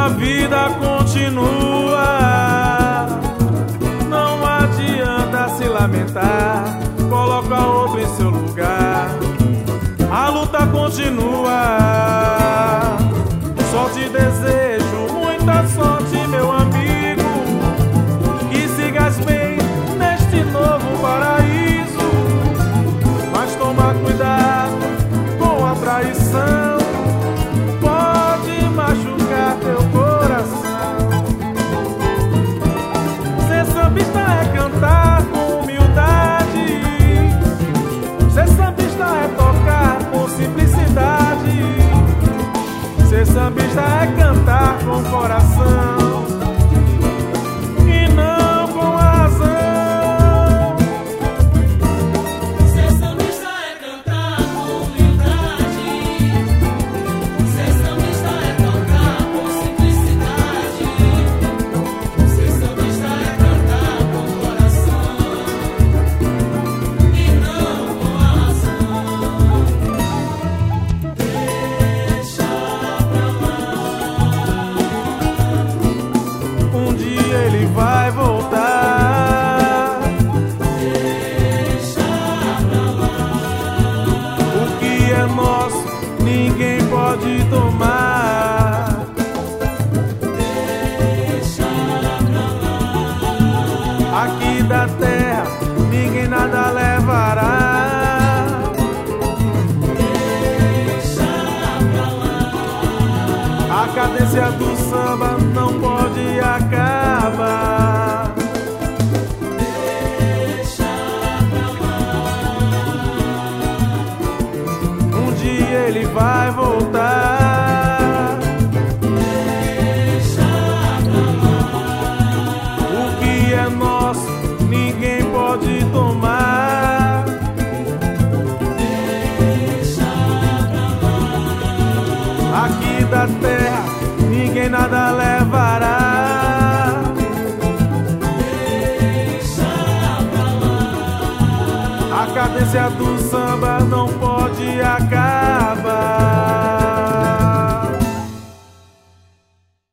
a vida continua. Não adianta se lamentar, coloca outro em seu lugar. A luta continua. Só te desejo muita sorte, meu amigo, que sigas bem neste novo paraíso. Mas toma cuidado com a traição, pode machucar teu coração. Ser sambista é cantar com humildade, ser sambista é tocar com simplicidade, ser sambista é cantar com coração e não com razão. Ser sambista é cantar com humildade, ser sambista é tocar com simplicidade, ser sambista é cantar com coração e não com razão. Deixa pra lá. Um dia ele vai voltar. Deixa pra lá. O que é nosso ninguém pode tomar. Deixa pra lá. Aqui da terra ninguém nada levará. Deixa pra lá. A cadência do samba não pode acabar. Deixa pra lá. Um dia ele vai voltar. Deixa pra lá. O que é nosso ninguém pode tomar. Deixa pra lá. Aqui da terra ninguém nada levará. Deixa pra lá. A cadência do samba não